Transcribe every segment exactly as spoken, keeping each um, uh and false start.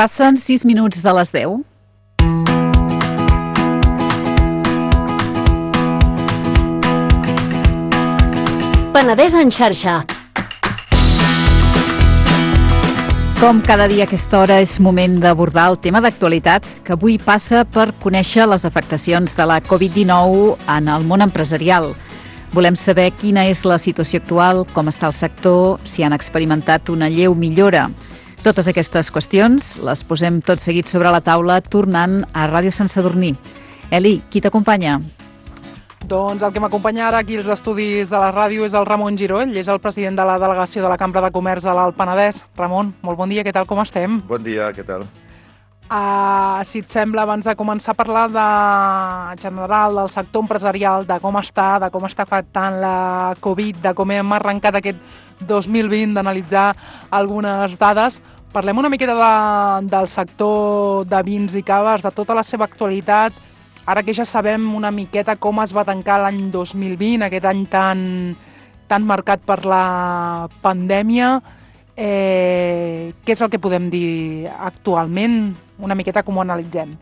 Passen sis minuts de les deu. Penedès en xarxa. Com cada dia a aquesta hora és moment d'abordar el tema d'actualitat que avui passa per conèixer les afectacions de la covid dinou en el món empresarial. Volem saber quina és la situació actual, com està el sector, si han experimentat una lleu millora. Totes aquestes qüestions les posem tot seguit sobre la taula tornant a Ràdio Sant Sadurní. Eli, qui t'acompanya? Doncs el que m'acompanya ara aquí als estudis de la ràdio és el Ramon Giroll, és el president de la delegació de la Cambra de Comerç a l'Alt Penedès. Ramon, molt bon dia, què tal, com estem? Bon dia, què tal? Uh, si et sembla, abans de començar a parlar de general del sector empresarial, de com està, de com està afectant la Covid, de com hem arrencat aquest dos mil vint, d'analitzar algunes dades, parlem una miqueta de, del sector de vins i caves, de tota la seva actualitat. Ara que ja sabem una miqueta com es va tancar l'any dos mil vint, aquest any tan, tan marcat per la pandèmia, eh, què és el que podem dir actualment? Una miqueta com ho analitzem?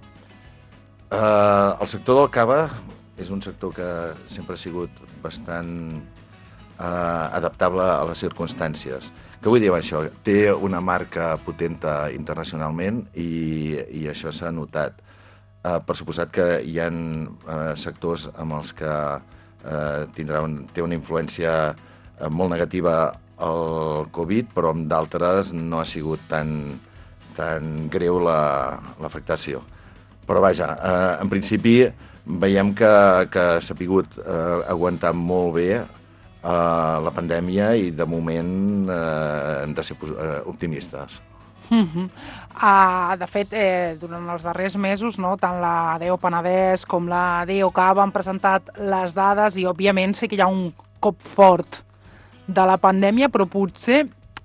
Uh, el sector del cava és un sector que sempre ha sigut bastant uh, adaptable a les circumstàncies. Què vull dir amb això? Té una marca potenta internacionalment i, i això s'ha notat. Uh, per suposat que hi ha uh, sectors amb els que uh, tindrà un, té una influència uh, molt negativa el Covid, però amb d'altres no ha sigut tan, tan greu l'afectació. Però vaja, uh, en principi veiem que, que s'ha pogut uh, aguantar molt bé uh, la pandèmia i de moment uh, hem de ser uh, optimistes. Uh -huh. uh, de fet, eh, durant els darrers mesos, no, tant la D E O Penedès com la D E O Cava han presentat les dades i, òbviament, sí que hi ha un cop fort de la pandèmia, però potser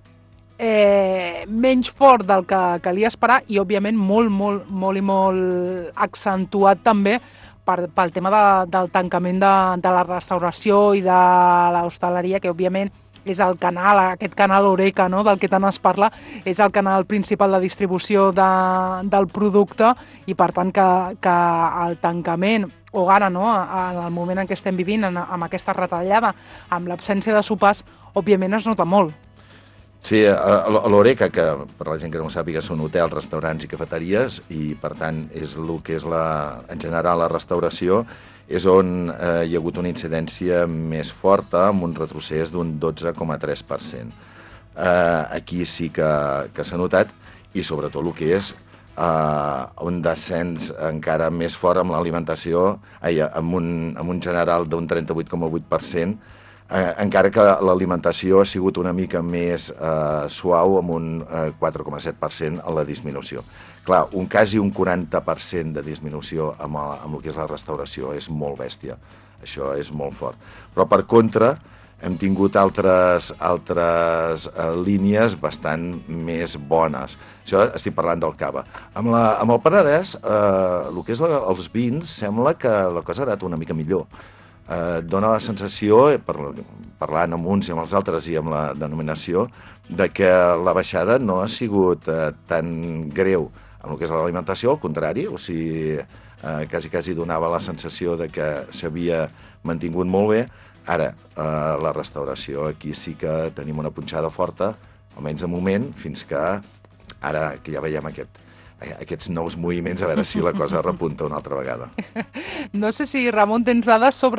eh, menys fort del que calia esperar i, òbviament, molt, molt, molt i molt accentuat també per, pel tema de, del tancament de, de la restauració i de l'hostaleria, que, òbviament, és el canal, aquest canal Horeca, no?, del que tant es parla, és el canal principal de distribució de, del producte i, per tant, que, que el tancament, o ara, no?, en el moment en què estem vivint, en, amb aquesta retallada, amb l'absència de sopars, òbviament es nota molt. Sí, a l'Horeca, que per la gent que no ho sàpiga són hotels, restaurants i cafeteries, i per tant és el que és la, en general la restauració, és on eh, hi ha hagut una incidència més forta, amb un retrocés d'un dotze coma tres per cent. Eh, aquí sí que, que s'ha notat, i sobretot el que és eh, un descens encara més fort amb l'alimentació, amb, un, amb un general d'un trenta-vuit coma vuit per cent, eh, encara que l'alimentació ha sigut una mica més eh, suau, amb un eh, quatre coma set per cent a la disminució. Clar, un quasi un quaranta per cent de disminució amb, el, amb el que és la restauració és molt bèstia. Això és molt fort. Però, per contra, hem tingut altres, altres eh, línies bastant més bones. Això estic parlant del cava. Amb, la, amb el Penedès, eh, el que és la, els vins, sembla que la cosa ha anat una mica millor. Eh, dona la sensació, per, parlant amb uns i amb els altres i amb la denominació, de que la baixada no ha sigut eh, tan greu amb el que és l'alimentació, al contrari, o sigui, eh, quasi, quasi donava la sensació de que s'havia mantingut molt bé. Ara, eh, la restauració, aquí sí que tenim una punxada forta, almenys de moment, fins que ara que ja veiem aquest, aquests nous moviments, a veure si la cosa repunta una altra vegada. No sé si, Ramon, tens dades sobre,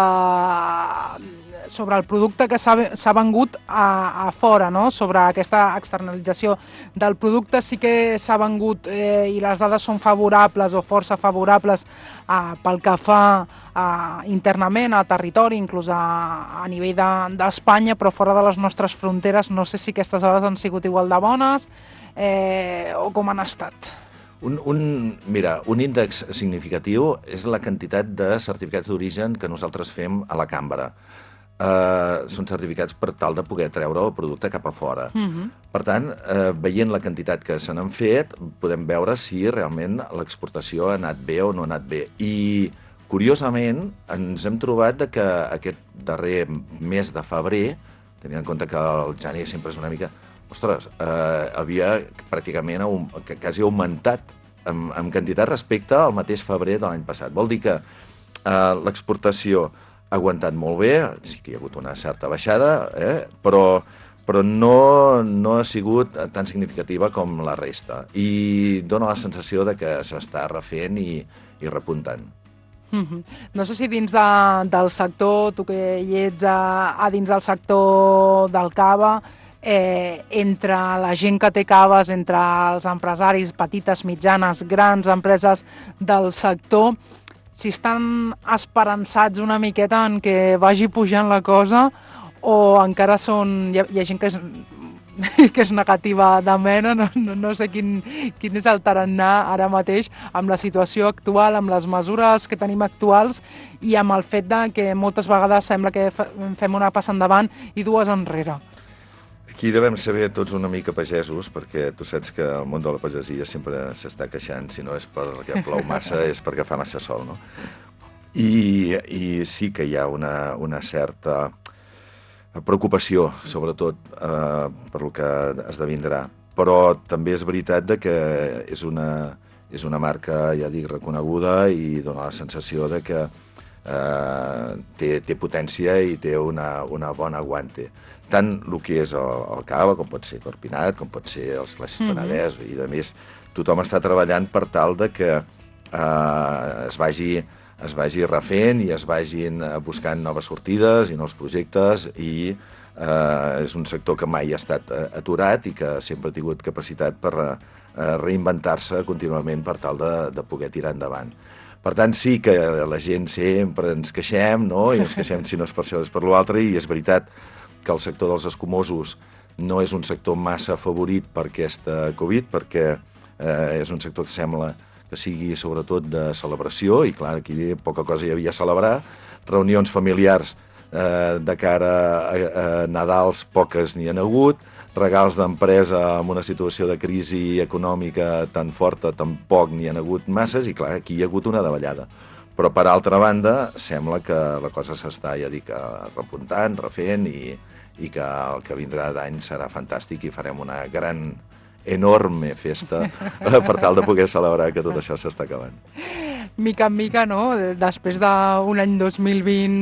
sobre el producte que s'ha vengut a, a fora, no?, sobre aquesta externalització del producte. Sí que s'ha vengut, eh, i les dades són favorables o força favorables eh, pel que fa eh, internament, a territori, inclús a, a nivell d'Espanya, de, però fora de les nostres fronteres. No sé si aquestes dades han sigut igual de bones, Eh, o com han estat? Un, un, mira, un índex significatiu és la quantitat de certificats d'origen que nosaltres fem a la cambra. Eh, són certificats per tal de poder treure el producte cap a fora. Uh-huh. Per tant, eh, veient la quantitat que se n'han fet, podem veure si realment l'exportació ha anat bé o no ha anat bé. I, curiosament, ens hem trobat que aquest darrer mes de febrer, tenint en compte que el gener sempre és una mica ostres, eh, havia pràcticament aum, quasi augmentat en, en quantitat respecte al mateix febrer de l'any passat. Vol dir que eh, l'exportació ha aguantat molt bé, sí que hi ha hagut una certa baixada, eh, però, però no, no ha sigut tan significativa com la resta. I dona la sensació de que s'està refent i, i repuntant. Mm-hmm. No sé si dins de, del sector, tu que hi ets a, a dins del sector del cava, eh, entre la gent que té caves, entre els empresaris, petites, mitjanes, grans empreses del sector, si estan esperançats una miqueta en que vagi pujant la cosa o encara són... Hi ha, hi ha gent que és, que és negativa de mena, no, no, no sé quin, quin és el tarannà ara mateix amb la situació actual, amb les mesures que tenim actuals i amb el fet de que moltes vegades sembla que fem una passa endavant i dues enrere. Aquí devem saber tots una mica pagesos, perquè tu saps que el món de la pagesia sempre s'està queixant, si no és perquè plou massa, és perquè fa massa sol, no? I, i sí que hi ha una, una certa preocupació, sobretot eh, per el que esdevindrà. Però també és veritat de que és una, és una marca, ja dic, reconeguda i dona la sensació de que eh, té, té potència i té una, una bona aguante. Tant el que és el, el cava, com pot ser Corpinat, com pot ser els classes mm-hmm. Penedès, i a més tothom està treballant per tal de que eh, es vagi es vagi refent i es vagin buscant noves sortides i nous projectes i eh, és un sector que mai ha estat aturat i que sempre ha tingut capacitat per eh, reinventar-se contínuament per tal de, de poder tirar endavant. Per tant, sí que la gent sempre ens queixem, no? I ens queixem si no és per això és per l'altre, i és veritat que el sector dels escumosos no és un sector massa favorit per aquesta Covid, perquè eh, és un sector que sembla que sigui sobretot de celebració, i clar, aquí poca cosa hi havia a celebrar, reunions familiars eh, de cara a, a Nadals poques n'hi han hagut, regals d'empresa amb una situació de crisi econòmica tan forta tampoc n'hi han hagut masses, i clar, aquí hi ha hagut una davallada. Però per altra banda, sembla que la cosa s'està, ja dic, repuntant, refent, i, i que el que vindrà d'any serà fantàstic i farem una gran enorme festa per tal de poder celebrar que tot això s'està acabant. Mica en mica, no? Després d'un any dos mil vint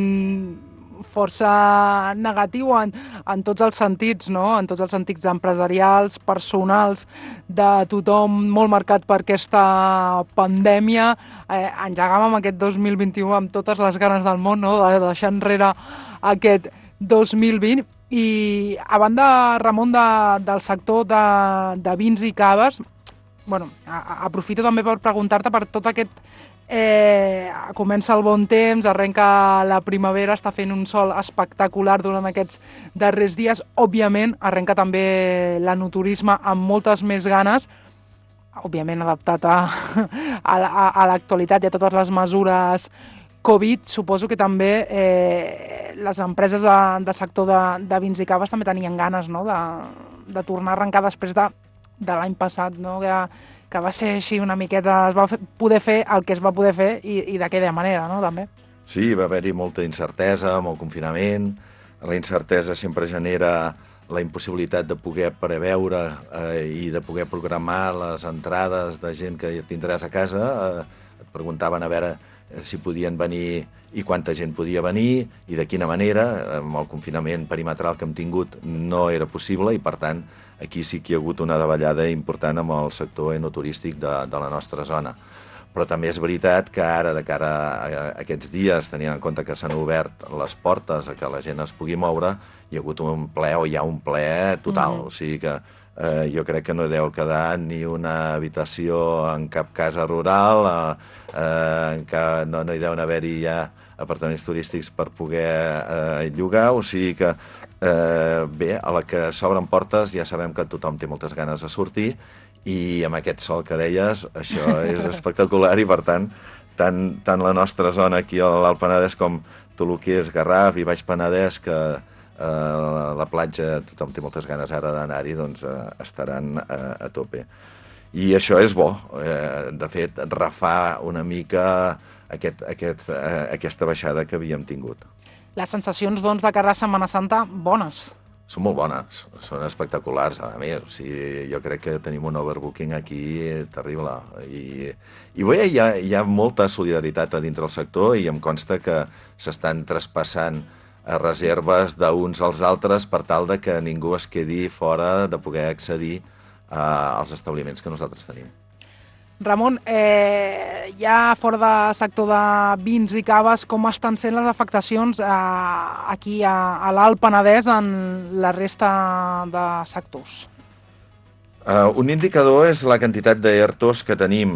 força negatiu en, en tots els sentits, no? En tots els sentits empresarials, personals, de tothom molt marcat per aquesta pandèmia. Eh, engegàvem aquest dos mil vint-i-u amb totes les ganes del món, no? De deixar enrere aquest dos mil vint. I a banda, Ramon, de, del sector de, de vins i caves, bueno, a, a, aprofito també per preguntar-te per tot aquest... Eh, comença el bon temps, arrenca la primavera, està fent un sol espectacular durant aquests darrers dies. Òbviament, arrenca també l'enoturisme amb moltes més ganes, òbviament adaptat a, a, a, a l'actualitat i a totes les mesures Covid. Suposo que també eh, les empreses de, de sector de, de vins i caves també tenien ganes, no? de, de tornar a arrencar després de, de l'any passat, no? que, que va ser així una miqueta, es va fer, poder fer el que es va poder fer i, i d'aquella manera, no? també. Sí, va haver-hi molta incertesa amb el confinament. La incertesa sempre genera la impossibilitat de poder preveure eh, i de poder programar les entrades de gent que tindràs a casa. Eh, et preguntaven a veure si podien venir i quanta gent podia venir i de quina manera. Amb el confinament perimetral que hem tingut no era possible i, per tant, aquí sí que hi ha hagut una davallada important amb el sector enoturístic de, de la nostra zona. Però també és veritat que ara, de cara a aquests dies, tenint en compte que s'han obert les portes a que la gent es pugui moure, hi ha hagut un ple o hi ha un ple total. Mm. O sigui que eh, jo crec que no deu quedar ni una habitació en cap casa rural, eh, que no, no hi deuen haver-hi ja apartaments turístics per poder eh, llogar, o sigui que eh, bé, a la que s'obren portes ja sabem que tothom té moltes ganes de sortir, i amb aquest sol que deies, això és espectacular, i per tant, tant, tant la nostra zona aquí a l'Alt Penedès com tot el que és Garraf i Baix Penedès, que eh, la platja tothom té moltes ganes ara d'anar-hi, doncs eh, estaran eh, a tope. I això és bo, eh, de fet, refar una mica aquest, aquest, eh, aquesta baixada que havíem tingut. Les sensacions, doncs, de cara a Setmana Santa, bones. són molt bones, són espectaculars, a més. O sigui, jo crec que tenim un overbooking aquí terrible. I, i bé, hi ha, hi ha molta solidaritat a dintre del sector i em consta que s'estan traspassant a reserves d'uns als altres per tal de que ningú es quedi fora de poder accedir uh, als establiments que nosaltres tenim. Ramon, eh, ja fora de sector de vins i caves, com estan sent les afectacions eh, aquí a, a l'Alt Penedès en la resta de sectors? Uh, un indicador és la quantitat d'ERTOs que tenim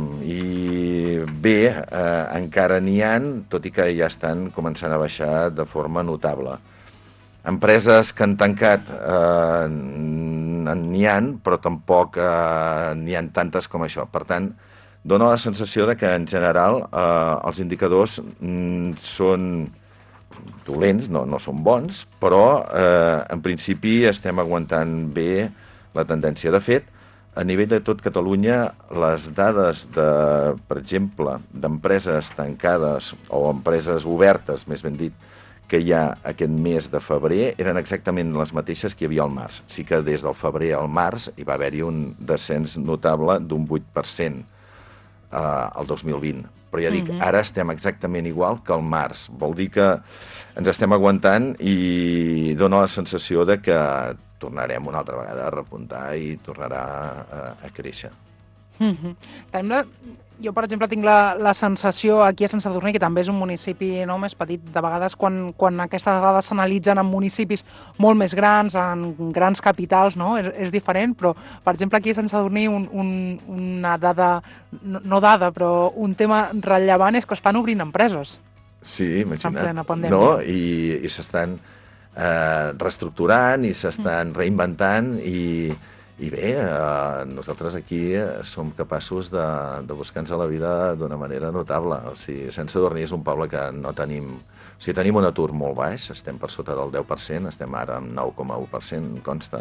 i bé, uh, encara n'hi ha, tot i que ja estan començant a baixar de forma notable. Empreses que han tancat uh, n'hi ha, però tampoc uh, n'hi ha tantes com això. Per tant, dona la sensació de que en general uh, els indicadors mm, són dolents, no, no són bons, però uh, en principi estem aguantant bé la tendència. De fet, a nivell de tot Catalunya, les dades, de, per exemple, d'empreses tancades o empreses obertes, més ben dit, que hi ha aquest mes de febrer, eren exactament les mateixes que hi havia al març. Sí que des del febrer al març hi va haver-hi un descens notable d'un vuit per cent eh, el dos mil vint. Però ja dic, ara estem exactament igual que al març. Vol dir que ens estem aguantant i dona la sensació de que tornarem una altra vegada a repuntar i tornarà a, a créixer. Mm-hmm. Jo, per exemple, tinc la, la sensació aquí a Sant Sadurní, que també és un municipi no, més petit. De vegades, quan, quan aquestes dades s'analitzen en municipis molt més grans, en grans capitals, no? és, és diferent, però, per exemple, aquí a Sant Sadurní un, un, una dada, no, no dada, però un tema rellevant és que estan obrint empreses. Sí, imagina't. En plena pandèmia. No? I, i s'estan eh, reestructurant i s'estan mm. reinventant i... I bé, eh, nosaltres aquí som capaços de, de buscar-nos la vida d'una manera notable. O sigui, Sant Sadurní és un poble que no tenim... O sigui, tenim un atur molt baix, estem per sota del deu per cent, estem ara amb nou coma u per cent, consta.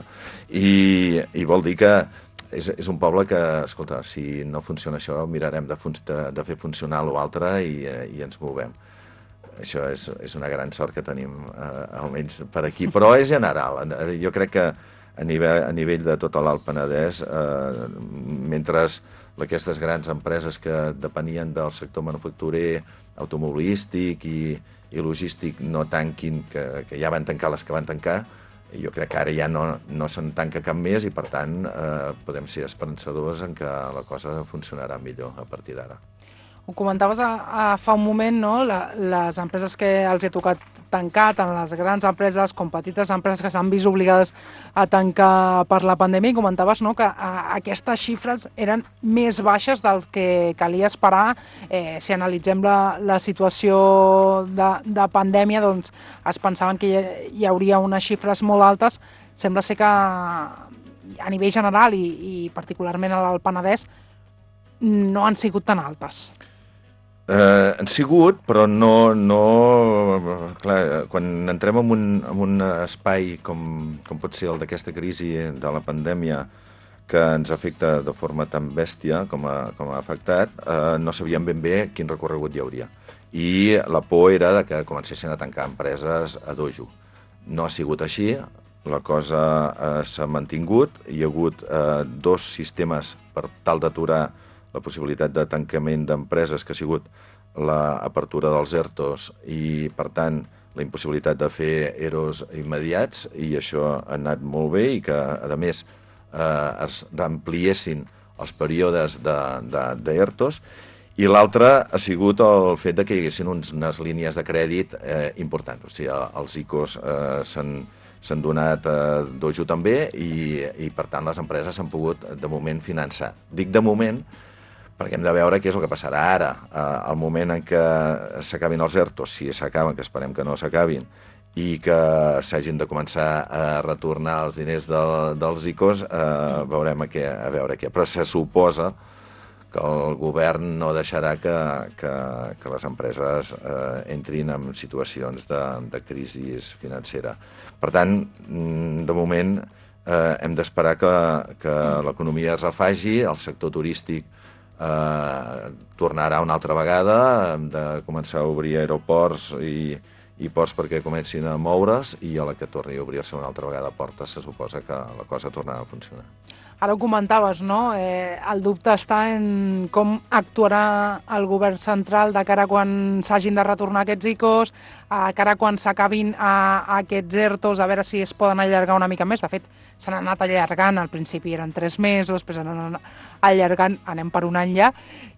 I, i vol dir que és, és un poble que, escolta, si no funciona això, mirarem de, fun de, de fer funcionar l'altre i, i ens movem. Això és, és una gran sort que tenim, eh, almenys per aquí. Però és general. Jo crec que a nivell, a nivell de tot l'Alt Penedès, eh, mentre aquestes grans empreses que depenien del sector manufacturer, automobilístic i, i logístic no tanquin, que, que ja van tancar les que van tancar, jo crec que ara ja no, no se'n tanca cap més i, per tant, eh, podem ser esperançadors en que la cosa funcionarà millor a partir d'ara. Ho comentaves a, a fa un moment, no? La, les empreses que els ha tocat tancar, tant les grans empreses com petites empreses que s'han vist obligades a tancar per la pandèmia, i comentaves, no, que a, aquestes xifres eren més baixes del que calia esperar. Eh, si analitzem la, la situació de, de pandèmia, doncs es pensaven que hi, hi hauria unes xifres molt altes. Sembla ser que a nivell general i, i particularment a l'Alt Penedès no han sigut tan altes. Uh, han sigut, però no... no clar, quan entrem en un, en un espai com, com pot ser el d'aquesta crisi de la pandèmia que ens afecta de forma tan bèstia com ha, com ha afectat, uh, no sabíem ben bé quin recorregut hi hauria. I la por era de que comencessin a tancar empreses a dojo. No ha sigut així, la cosa uh, s'ha mantingut, hi ha hagut uh, dos sistemes per tal d'aturar la possibilitat de tancament d'empreses, que ha sigut l'apertura dels ERTOs i, per tant, la impossibilitat de fer EROs immediats, i això ha anat molt bé i que, a més, eh, es ampliessin els períodes d'ERTOs. I l'altre ha sigut el fet de que hi haguessin unes línies de crèdit eh, importants. O sigui, els ICOs eh, s'han donat a dojo també i, i, per tant, les empreses s'han pogut, de moment, finançar. Dic de moment perquè hem de veure què és el que passarà ara. Eh, al moment en què s'acabin els ERTOs, si s'acaben, que esperem que no s'acabin, i que s'hagin de començar a retornar els diners de, dels ICOs, eh, veurem a, què, a veure què. Però se suposa que el govern no deixarà que, que, que les empreses eh, entrin en situacions de, de crisi financera. Per tant, de moment, eh, hem d'esperar que, que l'economia es refagi, el sector turístic Eh, tornarà una altra vegada, hem de començar a obrir aeroports i, i ports perquè comencin a moure's, i a la que torni a obrir-se una altra vegada portes se suposa que la cosa tornarà a funcionar. Ara ho comentaves, no? Eh, el dubte està en com actuarà el govern central de cara quan s'hagin de retornar aquests I C Os, a cara quan s'acabin aquests ERTOs, a veure si es poden allargar una mica més. De fet, s'han anat allargant, al principi eren tres mesos, després han anat allargant, anem per un any ja.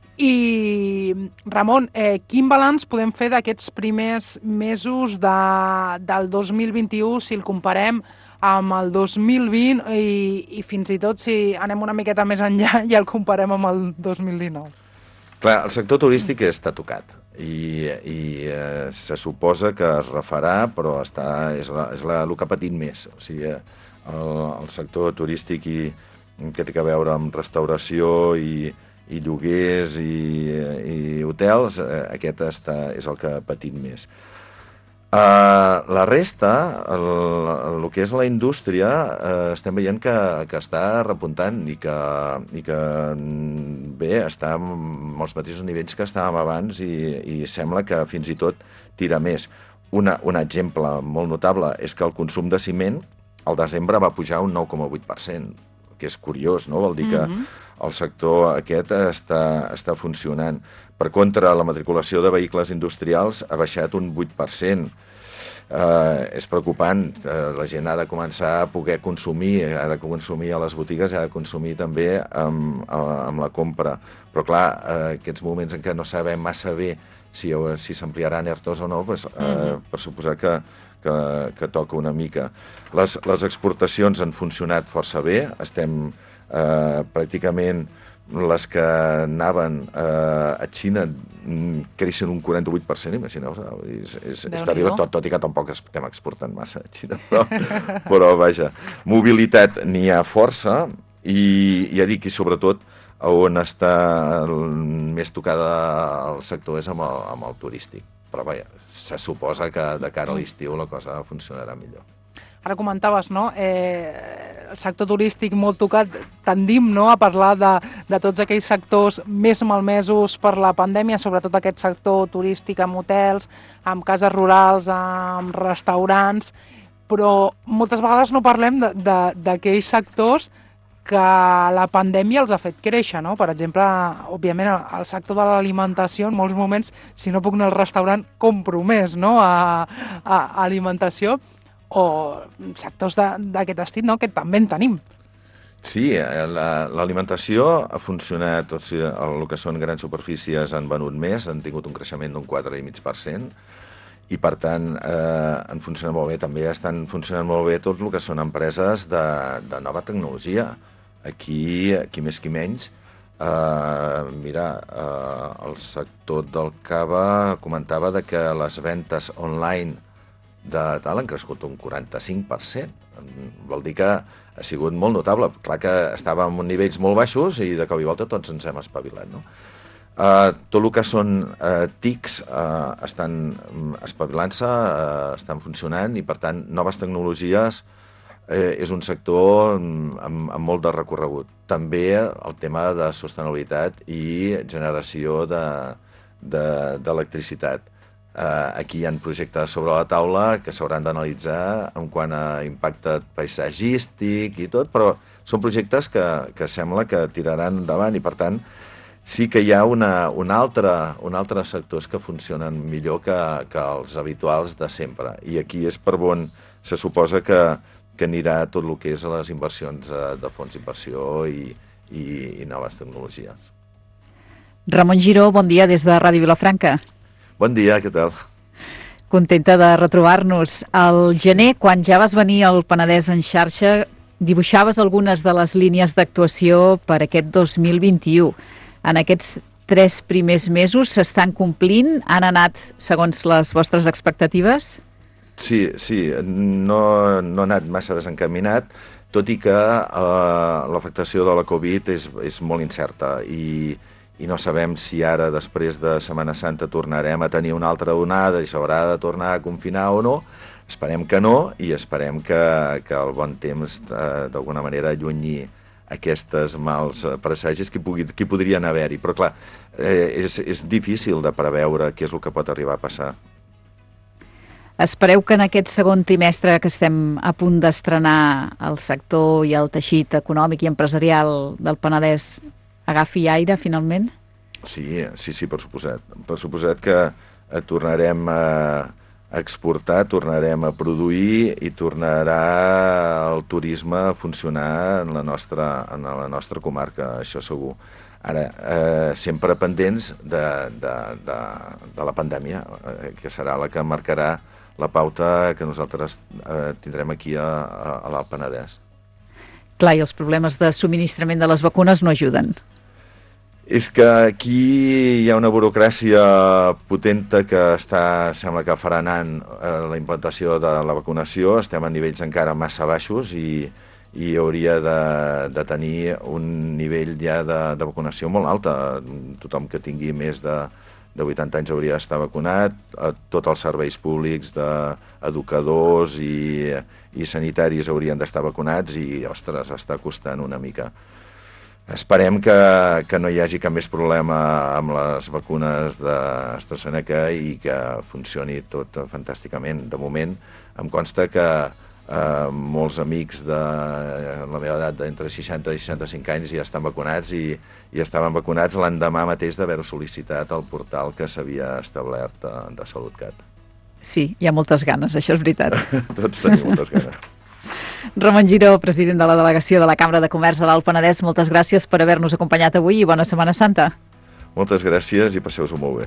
I, Ramon, eh, quin balanç podem fer d'aquests primers mesos de, del dos mil vint-i-u si el comparem amb el dos mil vint i, i fins i tot si anem una miqueta més enllà i el comparem amb el dos mil dinou? Clar, el sector turístic està tocat i, i eh, se suposa que es refarà, però està, és, la, és la, el que ha patit més. O sigui, el, el sector turístic i, que té a veure amb restauració i, i lloguers i, i hotels, eh, aquest està, és el que ha patit més. Uh, la resta, el, el que és la indústria, uh, estem veient que, que està repuntant i que, i que bé, està amb els mateixos nivells que estàvem abans i, i sembla que fins i tot tira més. Una, un exemple molt notable és que el consum de ciment al desembre va pujar un nou coma vuit per cent, que és curiós, no? Vol dir que mm-hmm. el sector aquest està, està funcionant. Per contra, la matriculació de vehicles industrials ha baixat un vuit per cent. Uh, és preocupant. Uh, la gent ha de començar a poder consumir, ha de consumir a les botigues, ha de consumir també amb, amb la compra. Però clar, uh, aquests moments en què no sabem massa bé si, si s'ampliaran ERTOs o no, pues, uh, mm-hmm. per suposar que, que, que toca una mica. Les, les exportacions han funcionat força bé, estem uh, pràcticament les que anaven eh, a Xina creixen un quaranta-vuit per cent, imagineu-vos, és, és, és terrible, tot, tot i que tampoc estem exportant massa a Xina, però, però vaja, mobilitat n'hi ha força i ja dic, i sobretot on està el, més tocada el sector és amb el, amb el turístic, però vaja, se suposa que de cara a l'estiu la cosa funcionarà millor. Ara comentaves, no?, eh, el sector turístic molt tocat, tendim, no?, a parlar de, de tots aquells sectors més malmesos per la pandèmia, sobretot aquest sector turístic amb hotels, amb cases rurals, amb restaurants, però moltes vegades no parlem d'aquells sectors que la pandèmia els ha fet créixer, no? Per exemple, òbviament, el sector de l'alimentació, en molts moments, si no puc anar al restaurant, compro més, no?, a, a, a alimentació, o sectors d'aquest estil, no?, que també en tenim. Sí, l'alimentació la, ha funcionat, o sigui, el que són grans superfícies han venut més, han tingut un creixement d'un quatre coma cinc per cent, i per tant eh, han funcionat molt bé. També estan funcionant molt bé tot el que són empreses de, de nova tecnologia. Aquí, aquí més que menys, eh, mira, eh, el sector del cava comentava de que les ventes online de tal han crescut un quaranta-cinc per cent. Vol dir que ha sigut molt notable. Clar que estàvem en nivells molt baixos i de cop i volta tots ens hem espavilat, no? Uh, tot el que són uh, T I Cs uh, estan espavilant-se, uh, estan funcionant i, per tant, noves tecnologies eh, és un sector amb, amb molt de recorregut. També el tema de sostenibilitat i generació d'electricitat. De, de, Uh, aquí hi ha projectes sobre la taula que s'hauran d'analitzar en quant a impacte paisatgístic i tot, però són projectes que, que sembla que tiraran endavant i, per tant, sí que hi ha una, una altra, un altre sectors que funcionen millor que, que els habituals de sempre. I aquí és per on se suposa que, que anirà tot el que és les inversions de fons d'inversió i, i, i noves tecnologies. Ramon Giró, bon dia des de Ràdio Vilafranca. Bon dia, què tal? Contenta de retrobar-nos. Al gener, quan ja vas venir al Penedès en xarxa, dibuixaves algunes de les línies d'actuació per aquest dos mil vint-i-u. En aquests tres primers mesos s'estan complint? Han anat segons les vostres expectatives? Sí, sí, no, no ha anat massa desencaminat, tot i que eh, l'afectació de la Covid és, és molt incerta i i no sabem si ara, després de Setmana Santa, tornarem a tenir una altra onada i s'haurà de tornar a confinar o no. Esperem que no i esperem que, que el bon temps eh, d'alguna manera allunyi aquestes mals presagis que, pugui, que podrien haver-hi. Però clar, eh, és, és difícil de preveure què és el que pot arribar a passar. Espereu que en aquest segon trimestre que estem a punt d'estrenar el sector i el teixit econòmic i empresarial del Penedès agafi aire finalment? Sí, sí, sí, per suposat. Per suposat que tornarem a exportar, tornarem a produir i tornarà el turisme a funcionar en la nostra, en la nostra comarca, això segur. Ara, eh, sempre pendents de, de, de, de la pandèmia, eh, que serà la que marcarà la pauta que nosaltres eh, tindrem aquí a, a, a l'Alt Penedès. Clar, i els problemes de subministrament de les vacunes no ajuden. És que aquí hi ha una burocràcia potenta que està, sembla que farà anant eh, la implantació de la vacunació. Estem a nivells encara massa baixos i, i hauria de, de tenir un nivell ja de, de vacunació molt alta. Tothom que tingui més de, de vuitanta anys hauria d'estar vacunat, a tots els serveis públics d'educadors i, i sanitaris haurien d'estar vacunats i, ostres, està costant una mica. Esperem que, que no hi hagi cap més problema amb les vacunes d'AstraZeneca i que funcioni tot fantàsticament. De moment, em consta que eh, molts amics de la meva edat, d'entre seixanta i seixanta-cinc anys, ja estan vacunats i, i estaven vacunats l'endemà mateix d'haver-ho sol·licitat al portal que s'havia establert de, de SalutCat. Sí, hi ha moltes ganes, això és veritat. Tots tenim moltes ganes. Ramon Giró, president de la delegació de la Cambra de Comerç de l'Alt Penedès, moltes gràcies per haver-nos acompanyat avui i bona Setmana Santa. Moltes gràcies i passeu-vos molt bé.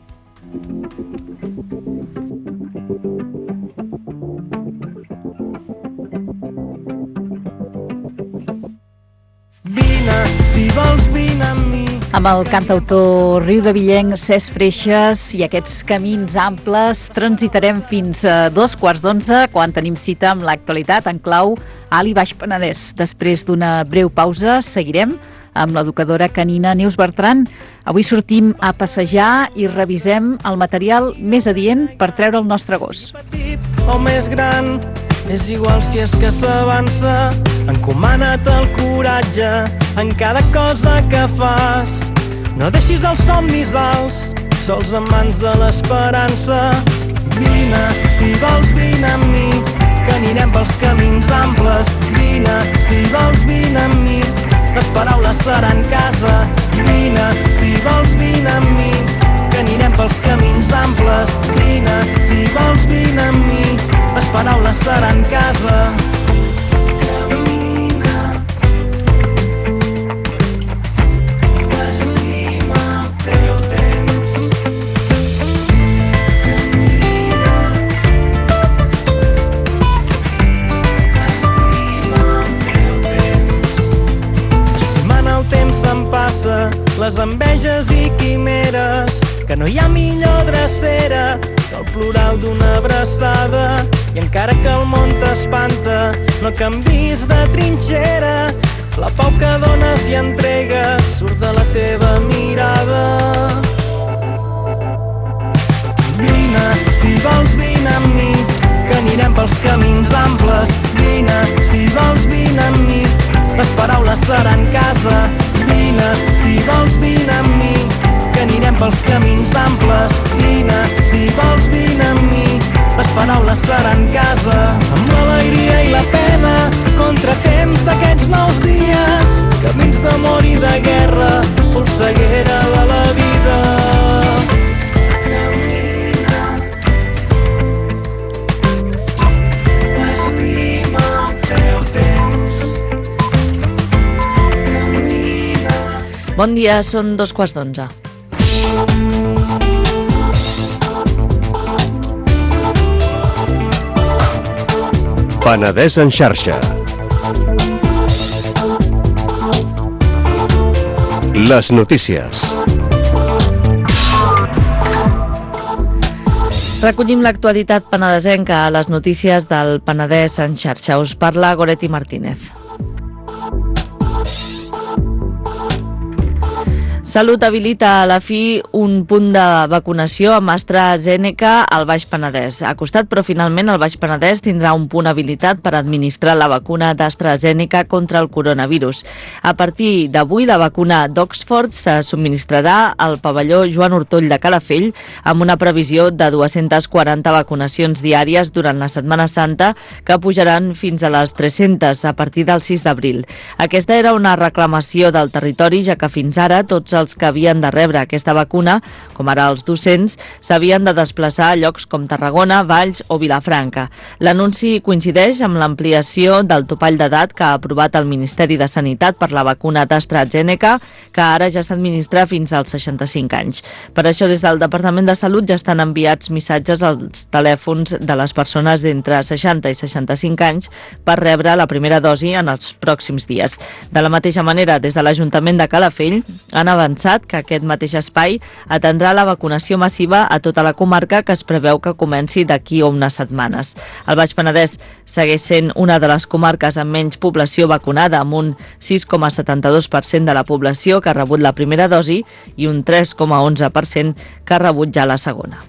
Vine, si vols, vine amb mi. Amb el cantautor riudevillenc Cesc Freixas i aquests camins amples transitarem fins a dos quarts d'onze quan tenim cita amb l'actualitat en clau Alt i Baix Penedès. Després d'una breu pausa seguirem amb l'educadora canina Neus Bertran. Avui sortim a passejar i revisem el material més adient per treure el nostre gos. Petit o més gran, és igual si és que s'avança. Encomana't el coratge en cada cosa que fas. No deixis els somnis alts, sols en mans de l'esperança. Vine, si vols, vine amb mi, que anirem pels camins amples. Vine, si vols, vine amb mi, les paraules seran casa. Vine, si vols, vine amb mi, que anirem pels camins amples. Vine, si vols, vine amb mi, les paraules seran casa. Camina, estima el teu temps. Camina, estima el teu temps. Estimant el temps se'n passa, les enveges i quimeres, que no hi ha millor drecera que el plural d'una abraçada. I encara que el món t'espanta, no canvis de trinxera. La pau que dones i entregues surt de la teva mirada. Vine, si vols, vine amb mi, que anirem pels camins amples. Vine, si vols, vine amb mi, les paraules seran casa. Vine, si vols, vine amb mi, que anirem pels camins amples. Vine, si vols, vine amb mi, les paraules seran casa. Amb l'alegria i la pena, contratemps d'aquests nous dies, camins d'amor i de guerra, polseguera de la vida. Camina, estima el teu temps. Camina. Bon dia, són dos quarts d'onze. Penedès en xarxa. Les notícies. Recollim l'actualitat penedesenca a les notícies del Penedès en xarxa. Us parla Goretti Martínez. Salut habilita a la fi un punt de vacunació amb AstraZeneca al Baix Penedès. Ha costat, però finalment el Baix Penedès tindrà un punt habilitat per administrar la vacuna d'AstraZeneca contra el coronavirus. A partir d'avui, la vacuna d'Oxford se subministrarà al pavelló Joan Ortoll de Calafell amb una previsió de dues-centes quaranta vacunacions diàries durant la Setmana Santa, que pujaran fins a les tres-centes a partir del sis d'abril. Aquesta era una reclamació del territori, ja que fins ara tots els que havien de rebre aquesta vacuna, com ara els docents, s'havien de desplaçar a llocs com Tarragona, Valls o Vilafranca. L'anunci coincideix amb l'ampliació del topall d'edat que ha aprovat el Ministeri de Sanitat per la vacuna d'AstraZeneca, que ara ja s'administra fins als seixanta-cinc anys. Per això, des del Departament de Salut ja estan enviats missatges als telèfons de les persones d'entre seixanta i seixanta-cinc anys per rebre la primera dosi en els pròxims dies. De la mateixa manera, des de l'Ajuntament de Calafell han avançat que aquest mateix espai atendrà la vacunació massiva a tota la comarca, que es preveu que comenci d'aquí a unes setmanes. El Baix Penedès segueix sent una de les comarques amb menys població vacunada, amb un sis coma setanta-dos per cent de la població que ha rebut la primera dosi i un tres coma onze per cent que ha rebut ja la segona.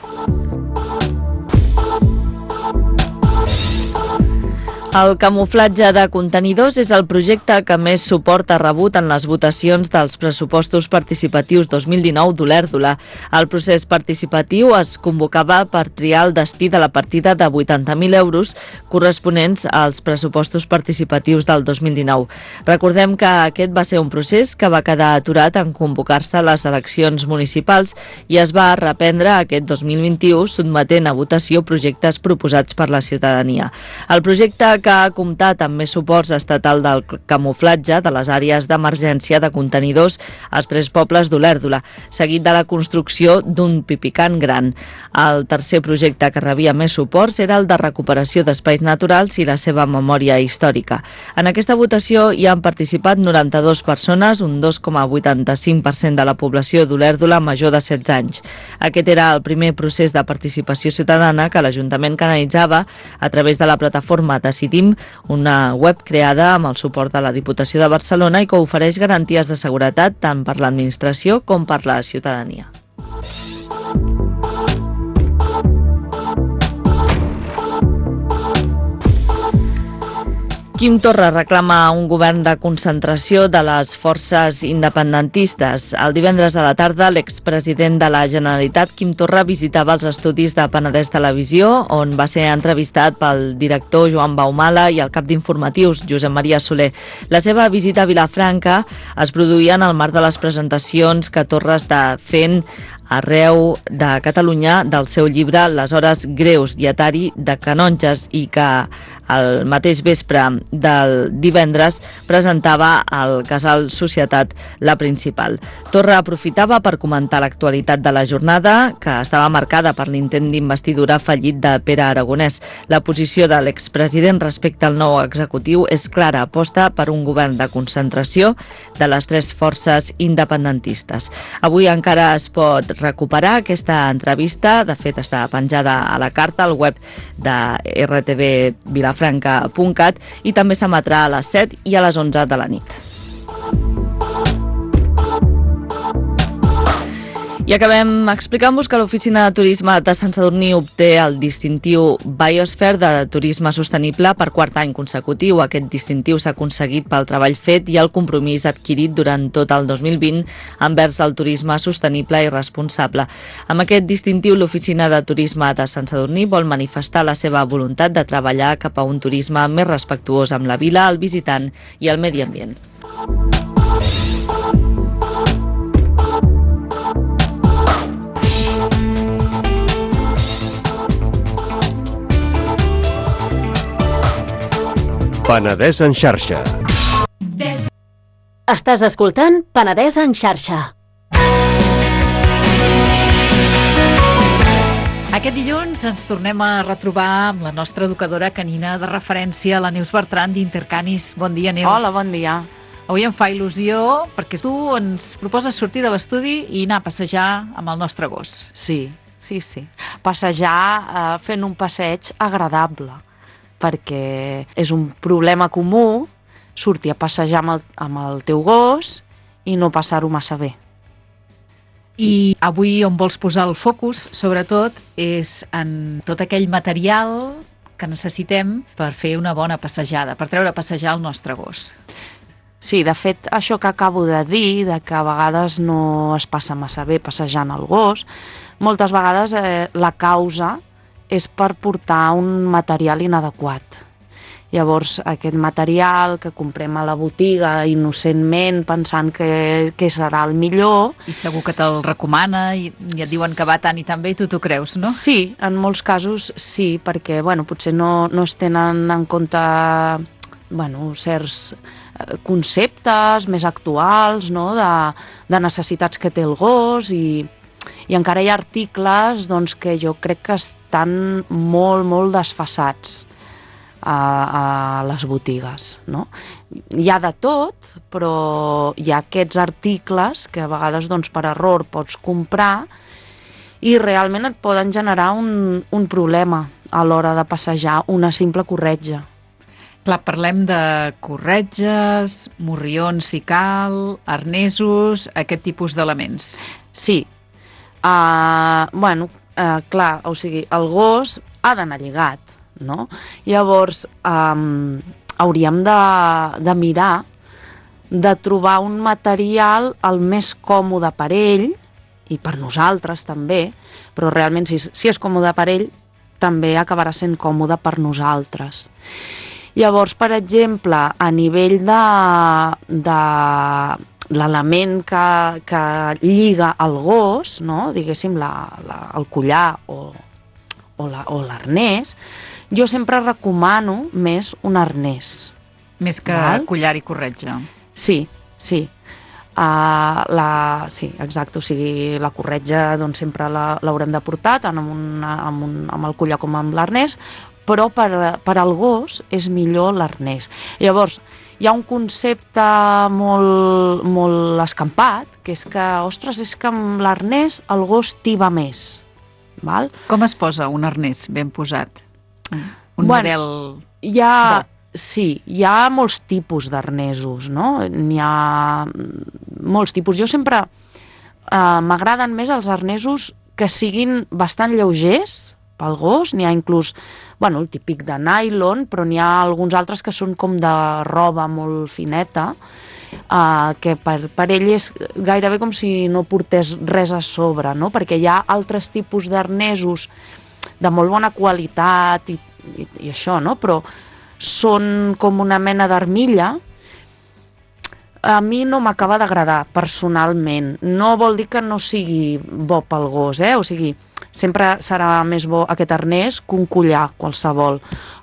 El camuflatge de contenidors és el projecte que més suport ha rebut en les votacions dels pressupostos participatius dos mil dinou d'Olèrdola. El procés participatiu es convocava per triar el destí de la partida de vuitanta mil euros corresponents als pressupostos participatius del dos mil dinou. Recordem que aquest va ser un procés que va quedar aturat en convocar-se les eleccions municipals i es va reprendre aquest dos mil vint-i-u sotmetent a votació projectes proposats per la ciutadania. El projecte que ha comptat amb més suports estatal del camuflatge de les àrees d'emergència de contenidors als tres pobles d'Olèrdola, seguit de la construcció d'un pipicant gran. El tercer projecte que rebia més suports era el de recuperació d'espais naturals i la seva memòria històrica. En aquesta votació hi han participat noranta-dues persones, un dos coma vuitanta-cinc per cent de la població d'Olèrdola major de setze anys. Aquest era el primer procés de participació ciutadana que l'Ajuntament canalitzava a través de la plataforma Decidim, una web creada amb el suport de la Diputació de Barcelona i que ofereix garanties de seguretat tant per l'administració com per la ciutadania. Quim Torra reclama un govern de concentració de les forces independentistes. El divendres a la tarda, l'expresident de la Generalitat, Quim Torra, visitava els estudis de Penedès Televisió, on va ser entrevistat pel director Joan Baumala i el cap d'informatius, Josep Maria Soler. La seva visita a Vilafranca es produïa en el marc de les presentacions que Torra està fent arreu de Catalunya del seu llibre Les hores greus, dietari de canonges, i que el mateix vespre del divendres presentava al Casal Societat La Principal. Torra aprofitava per comentar l'actualitat de la jornada, que estava marcada per l'intent d'investidura fallit de Pere Aragonès. La posició de l'expresident respecte al nou executiu és clara, aposta per un govern de concentració de les tres forces independentistes. Avui encara es pot recuperar aquesta entrevista, de fet està penjada a la carta al web de erre te ve vilafranca punt cat i també s'emetrà a les set i a les onze de la nit. I acabem explicant-vos que l'Oficina de Turisme de Sant Sadurní obté el distintiu Biosphere de Turisme Sostenible per quart any consecutiu. Aquest distintiu s'ha aconseguit pel treball fet i el compromís adquirit durant tot el dos mil vint envers el turisme sostenible i responsable. Amb aquest distintiu, l'Oficina de Turisme de Sant Sadurní vol manifestar la seva voluntat de treballar cap a un turisme més respectuós amb la vila, el visitant i el medi ambient. Penedès en xarxa. Estàs escoltant Penedès en xarxa. Aquest dilluns ens tornem a retrobar amb la nostra educadora canina de referència, la Neus Bertran d'Intercanis. Bon dia, Neus. Hola, bon dia. Avui em fa il·lusió perquè tu ens proposes sortir de l'estudi i anar a passejar amb el nostre gos. Sí, sí, sí. Passejar eh, fent un passeig agradable, perquè és un problema comú sortir a passejar amb el, amb el teu gos i no passar-ho massa bé. I avui on vols posar el focus, sobretot, és en tot aquell material que necessitem per fer una bona passejada, per treure a passejar el nostre gos. Sí, de fet, això que acabo de dir, de que a vegades no es passa massa bé passejant el gos, moltes vegades eh, la causa és per portar un material inadequat. Llavors, aquest material que comprem a la botiga innocentment pensant que, que serà el millor... I segur que te'l recomana i, i et diuen que va tant i tan bé i tu t'ho creus, no? Sí, en molts casos sí, perquè bueno, potser no, no es tenen en compte bueno, certs conceptes més actuals, no? de, de necessitats que té el gos i, i encara hi ha articles doncs, que jo crec que estan molt, molt desfasats a, a les botigues, no? Hi ha de tot, però hi ha aquests articles que a vegades doncs, per error pots comprar i realment et poden generar un, un problema a l'hora de passejar una simple corretja. Clar, parlem de corretges, morrions si cal, arnesos, aquest tipus d'elements. Sí. Uh, bueno, uh, clar, o sigui, el gos ha d'anar lligat, no? Llavors, um, hauríem de, de mirar de trobar un material el més còmode per ell, i per nosaltres també, però realment si, si és còmode per ell, també acabarà sent còmode per nosaltres. Llavors, per exemple, a nivell de, de l'element que, que lliga el gos, no? Diguéssim, la, la, el collar o, o, la, o l'arnès, jo sempre recomano més un arnès. Més que val? Collar i corretja. Sí, sí. Uh, la, sí, exacte, o sigui, la corretja doncs, sempre l'haurem de portar tant amb, una, amb, un, amb el collar com amb l'arnès, però per, per al gos és millor l'arnès. Llavors, hi ha un concepte molt, molt escampat, que és que, ostres, és que amb l'arnès el gos tiba més. Val? Com es posa un arnès ben posat? Un bueno, model... Hi ha, sí, hi ha molts tipus d'arnesos, no? N'hi ha molts tipus. Jo sempre eh, m'agraden més els arnesos que siguin bastant lleugers pel gos. N'hi ha inclús, bueno, el típic de nylon, però n'hi ha alguns altres que són com de roba molt fineta, Uh, que per, per ell és gairebé com si no portés res a sobre, no? Perquè hi ha altres tipus d'arnesos de molt bona qualitat i, i, i això, no? Però són com una mena d'armilla. A mi no m'acaba d'agradar personalment. No vol dir que no sigui bo pel gos, eh? O sigui, sempre serà més bo aquest arnès que un collar qualsevol.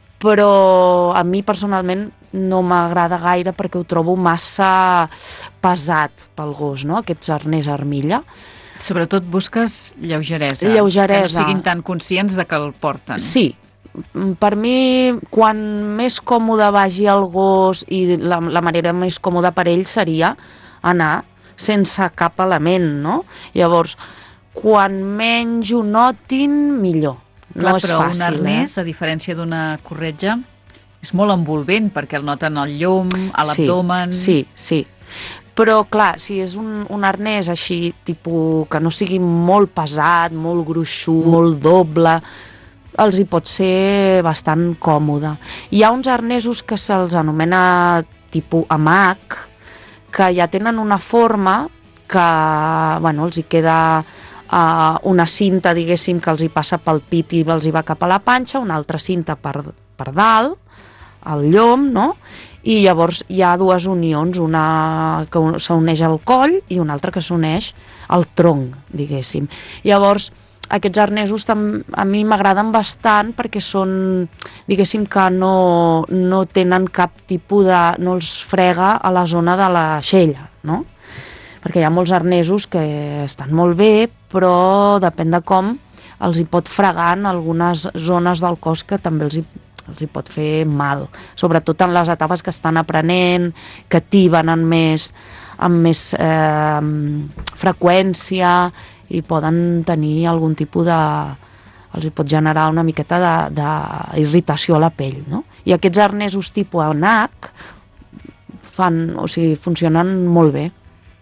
Però a mi personalment no m'agrada gaire perquè ho trobo massa pesat pel gos, no? Aquests arnès armilla. Sobretot busques lleugeresa. Lleugeresa. Que no siguin tan conscients de que el porten. Sí. Per mi, quan més còmode vagi el gos i la, la manera més còmoda per ell seria anar sense cap element, no? Llavors, quan menys ho notin, millor. Clar, no és però fàcil, un arnès, eh? a diferència d'una corretja, és molt envolvent perquè el noten al llum, a l'abdomen... Sí, sí, sí. Però, clar, si és un, un arnès així, tipus, que no sigui molt pesat, molt gruixut, molt doble, els hi pot ser bastant còmode. Hi ha uns arnesos que se'ls anomena tipus hamac, que ja tenen una forma que, bueno, els hi queda... Uh, una cinta, diguéssim, que els hi passa pel pit i els hi va cap a la panxa, una altra cinta per, per dalt, al llom, no? I llavors hi ha dues unions, una que s'uneix al coll i una altra que s'uneix al tronc, diguéssim. Llavors, aquests arnesos a mi m'agraden bastant perquè són, diguéssim, que no, no tenen cap tipus de... no els frega a la zona de la xella, no? Perquè hi ha molts arnesos que estan molt bé, però depèn de com els hi pot fregar en algunes zones del cos que també els hi, els hi pot fer mal. Sobretot en les etapes que estan aprenent, que tiben amb més, amb més eh, freqüència i poden tenir algun tipus de... els hi pot generar una miqueta d'irritació a la pell, no? I aquests arnesos tipus ANAC fan, o sigui, funcionen molt bé.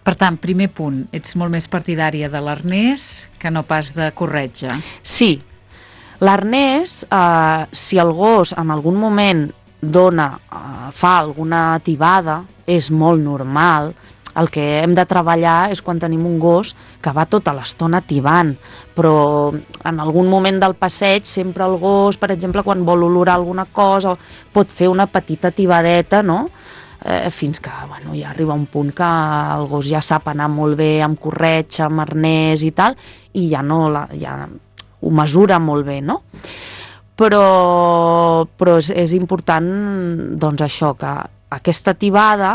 Per tant, primer punt, ets molt més partidària de l'arnès que no pas de corretja. Sí, l'arnès, eh, si el gos en algun moment dona, eh, fa alguna tibada, és molt normal. El que hem de treballar és quan tenim un gos que va tota l'estona tibant, però en algun moment del passeig sempre el gos, per exemple, quan vol olorar alguna cosa, pot fer una petita tibadeta, no?, eh, fins que bueno, ja arriba un punt que el gos ja sap anar molt bé amb corretja, amb arnès i tal, i ja, no la, ja ho mesura molt bé, no? Però, però és, és important, doncs, això, que aquesta tibada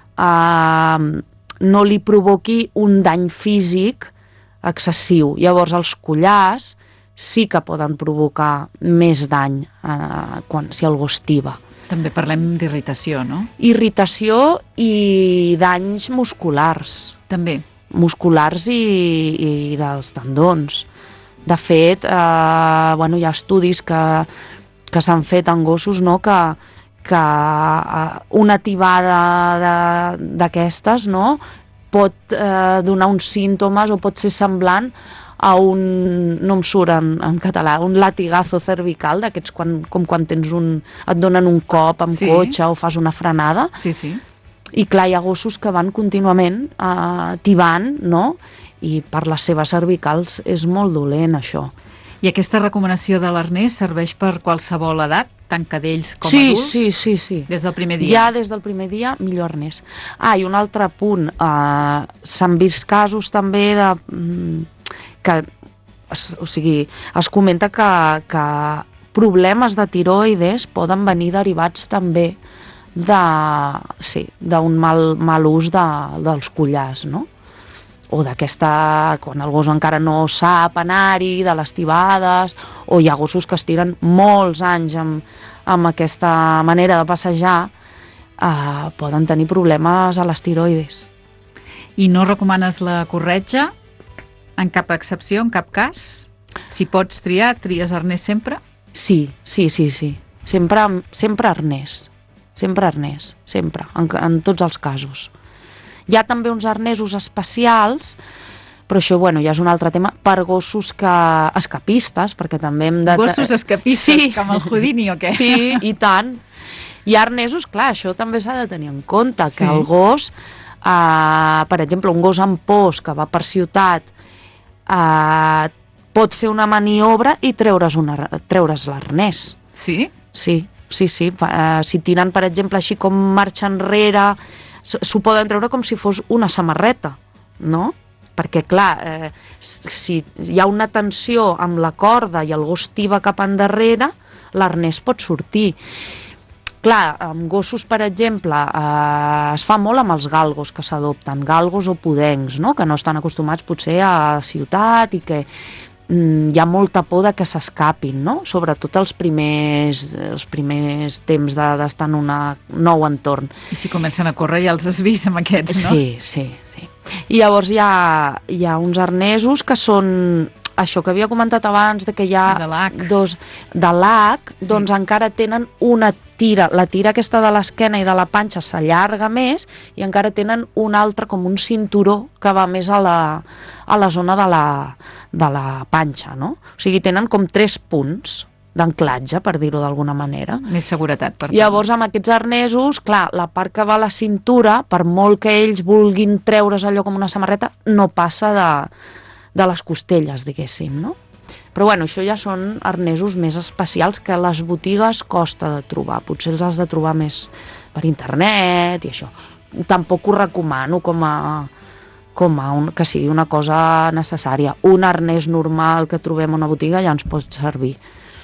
eh, no li provoqui un dany físic excessiu. Llavors, els collars sí que poden provocar més dany eh, quan, si el gos tiba. També parlem d'irritació, no? Irritació i danys musculars. També. Musculars i, i dels tendons. De fet, eh, bueno, hi ha estudis que, que s'han fet en gossos, no?, que, que una tibada d'aquestes, no?, pot eh, donar uns símptomes o pot ser semblant a un, no em surt en, en català, un latigazo cervical, d'aquests quan, com quan tens un, et donen un cop amb sí. cotxe o fas una frenada. Sí, sí. I clar, hi ha gossos que van contínuament eh, tibant, no?, i per les seves cervicals és molt dolent, això. I aquesta recomanació de l'arnès serveix per qualsevol edat, tant cadells com sí, adults? Sí, sí, sí. Des del primer dia? Ja des del primer dia, millor arnès. Ah, i un altre punt, eh, s'han vist casos també de... que, o sigui, es comenta que, que problemes de tiroides poden venir derivats també de, sí, d'un mal, mal ús de, dels collars, no? O d'aquesta, quan el gos encara no sap anar-hi, de les tibades, o hi ha gossos que es tiren molts anys amb, amb aquesta manera de passejar, eh, poden tenir problemes a les tiroides. I no recomanes la corretja? En cap excepció, en cap cas? Si pots triar, tries arnès sempre? Sí, sí, sí, sí. Sempre, sempre arnès. Sempre arnès, sempre, en, en tots els casos. Hi ha també uns arnesos especials, però això, bueno, ja és un altre tema, per gossos que... escapistes, perquè també hem de... Gossos escapistes, sí. Com el Houdini o què? Sí, i tant. Hi ha arnesos, clar, això també s'ha de tenir en compte, que sí. el gos, eh, per exemple, un gos amb pors que va per ciutat, eh, pot fer una maniobra i treure's, una, treure's l'arnès. Sí? Sí, sí, sí. Eh, si tiren, per exemple, així com marxa enrere, s'ho poden treure com si fos una samarreta, no? Perquè, clar, eh, si hi ha una tensió amb la corda i el gos tiba cap endarrere, l'arnès pot sortir. Clar, amb gossos, per exemple, eh, es fa molt amb els galgos que s'adopten, galgos o podencs, no?, que no estan acostumats potser a ciutat i que mm, hi ha molta por de que s'escapin, no?, sobretot els primers, els primers temps d'estar en un nou entorn. I si comencen a córrer ja els has vist amb aquests, no? Sí, sí, sí. I llavors hi ha, hi ha uns arnesos que són... Això que havia comentat abans, de que hi ha de l'ac, dos, de l'ac, sí. Doncs encara tenen una tira, la tira aquesta de l'esquena i de la panxa s'allarga més i encara tenen un altre, com un cinturó que va més a la, a la zona de la, de la panxa, no? O sigui, tenen com tres punts d'anclatge, per dir-ho d'alguna manera. Més seguretat, per tant. Llavors, amb aquests arnesos, clar, la part que va a la cintura, per molt que ells vulguin treure's allò com una samarreta, no passa de... de les costelles, diguéssim, no? Però bueno, això ja són arnesos més especials que a les botigues costa de trobar. Potser els has de trobar més per internet i això. Tampoc ho recomano com a, com a un, que sigui una cosa necessària. Un arnès normal que trobem a una botiga ja ens pot servir.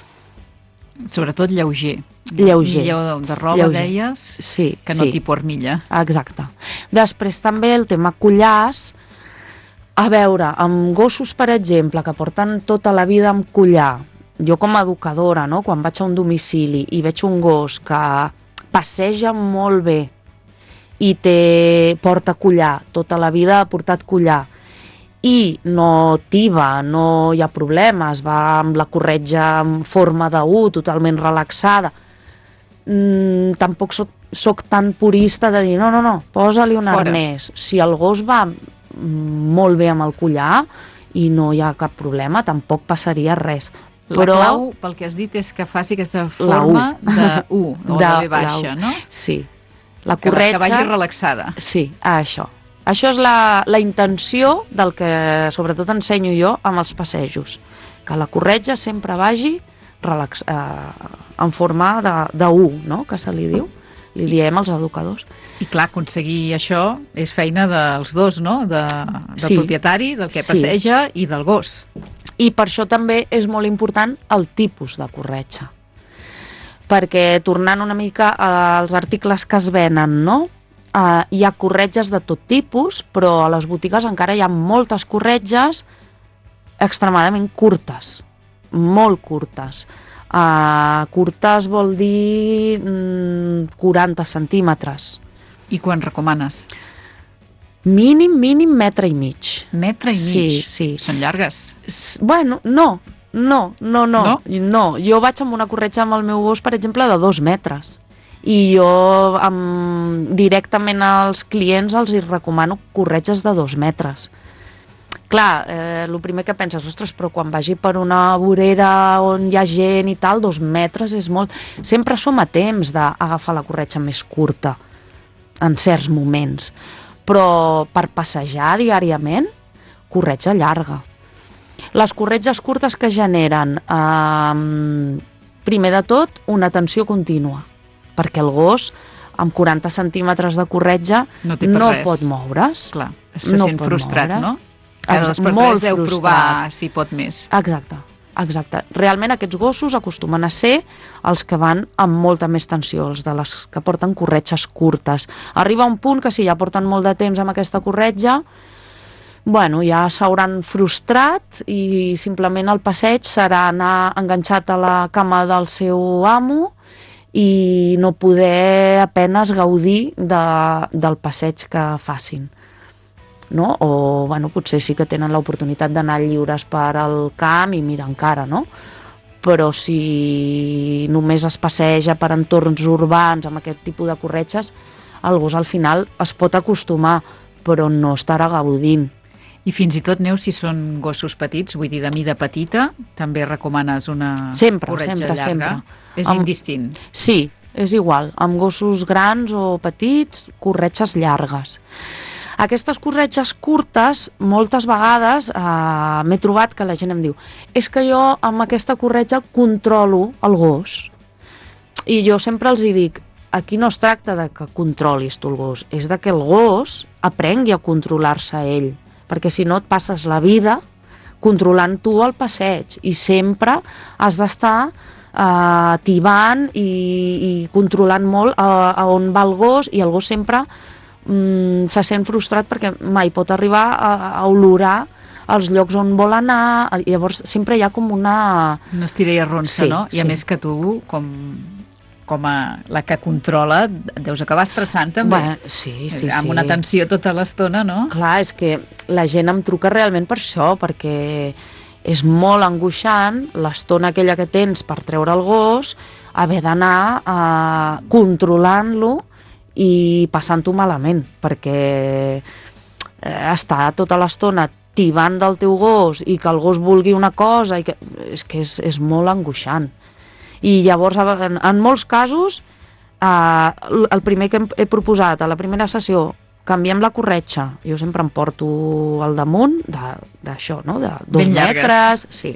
Sobretot lleuger. Lleuger. Millor de roba, lleuger. deies, sí, que no sí. tipus armilla. Exacte. Després també el tema collars. A veure, amb gossos, per exemple, que porten tota la vida amb collar, jo com a educadora, no?, quan vaig a un domicili i veig un gos que passeja molt bé i té, porta collar, tota la vida ha portat collar, i no tiba, no hi ha problemes, va amb la corretja en forma de U, totalment relaxada, mm, tampoc soc sóc tan purista de dir, no, no, no, posa-li un Fora. arnès. Si el gos va molt bé amb el collar i no hi ha cap problema, tampoc passaria res. La Però... clau, pel que has dit, és que faci aquesta La U. forma de U, o de, De- B baixa, la U. no? Sí. La Que, corretja... que vagi relaxada. Sí, això. Això és la, la intenció del que sobretot ensenyo jo amb els passejos. Que la corretja sempre vagi relax, eh, en forma de, de U, no? Que se li diu. Li diem als educadors. I clar, aconseguir això és feina dels dos, no? De, del Sí. propietari, del que Sí. passeja i del gos. I per això també és molt important el tipus de corretja. Perquè, tornant una mica als articles que es venen, no? Uh, hi ha corretges de tot tipus, però a les botigues encara hi ha moltes corretges extremadament curtes, molt curtes. Uh, curtes vol dir mm, quaranta centímetres. I quan recomanes? Mínim, mínim metre i mig. Metre i Sí, mig? sí. Són llargues? S- Bueno, no, no, no, no, No? no. Jo vaig amb una corretja amb el meu gos, per exemple, de dos metres. I jo amb, directament als clients els hi recomano corretges de dos metres. Clar, eh, el primer que penses, ostres, però quan vagi per una vorera on hi ha gent i tal, dos metres és molt... Sempre som a temps d'agafar la corretja més curta, en certs moments. Però per passejar diàriament, corretja llarga. Les corretges curtes que generen, eh, primer de tot, una tensió contínua, perquè el gos, amb quaranta centímetres de corretja, No té per no res. pot moure's. Clar, se No sent pot frustrat, moure's. no? Cada dos per Molt tres deu frustrat. provar si pot més. Exacte, exacte. Realment aquests gossos acostumen a ser els que van amb molta més tensió, els de les que porten corretges curtes. Arriba un punt que si ja porten molt de temps amb aquesta corretja, bueno, ja s'hauran frustrat i simplement el passeig serà anar enganxat a la cama del seu amo i no poder apenes gaudir de, del passeig que facin. No? O bueno, potser sí que tenen l'oportunitat d'anar lliures per al camp i mira encara, no? Però si només es passeja per entorns urbans amb aquest tipus de corretges, el gos al final es pot acostumar, però no estarà gaudint. I fins i tot, Neus, si són gossos petits, vull dir, de mida petita, també recomanes una Sempre, corretja sempre, llarga? sempre. És Amb- indistint. Sí, és igual, amb gossos grans o petits, corretges llargues. Aquestes corretges curtes, moltes vegades eh, m'he trobat que la gent em diu és que jo amb aquesta corretja controlo el gos. I jo sempre els hi dic, aquí no es tracta de que controlis tu el gos, és de que el gos aprengui a controlar-se ell, perquè si no et passes la vida controlant tu el passeig i sempre has d'estar eh, tibant i, i controlant molt a, a on va el gos, i el gos sempre mm, se sent frustrat perquè mai pot arribar a, a olorar els llocs on vol anar. Llavors sempre hi ha com una... Una estira i arronsa, Sí, no? I a sí. més que tu, com, com a la que controla, deus acabar estressant també. Bé, sí, sí, amb sí. una tensió tota l'estona, no? Clar, és que la gent em truca realment per això, perquè és molt angoixant l'estona aquella que tens per treure el gos, haver d'anar eh, controlant-lo i passant-ho malament, perquè eh, estar tota l'estona tibant del teu gos i que el gos vulgui una cosa, i que, és que és, és molt angoixant. I llavors, en, en molts casos, eh, el primer que hem, he proposat a la primera sessió, canviem la corretja. Jo sempre em porto al damunt d'això, no? De dos Ben llargues. metres, sí.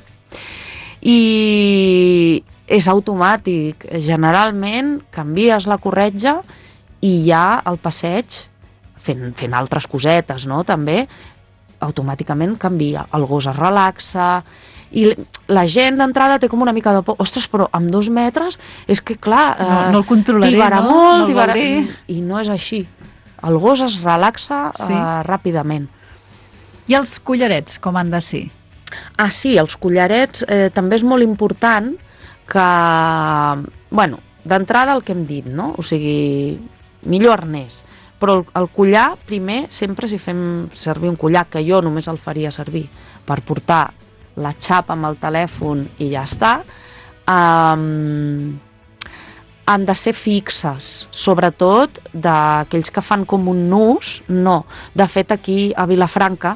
I és automàtic. Generalment canvies la corretja i ja el passeig, fent, fent altres cosetes, no? També, automàticament canvia. El gos es relaxa i la gent d'entrada té com una mica de por. Ostres, però amb dos metres és que, clar, No, no el controlaré, tibarà no? molt, No el tibarà... veuré. I no és així. El gos es relaxa Sí. eh, ràpidament. I els collarets, com han de ser? Ah, sí, els collarets eh, també és molt important que, bueno, d'entrada el que hem dit, no? O sigui, millor arnès. Però el, el collar, primer, sempre si fem servir un collar, que jo només el faria servir per portar la xapa amb el telèfon i ja està, um, han de ser fixes, sobretot d'aquells que fan com un nus, no. De fet, aquí a Vilafranca,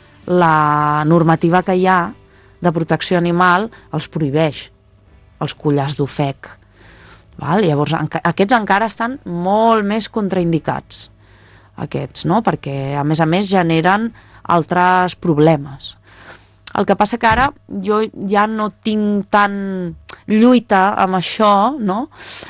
la normativa que hi ha de protecció animal els prohibeix, els collars d'ofec. Val? Llavors, aquests encara estan molt més contraindicats, aquests, no? Perquè, a més a més, generen altres problemes. El que passa que ara jo ja no tinc tant lluita amb això, no?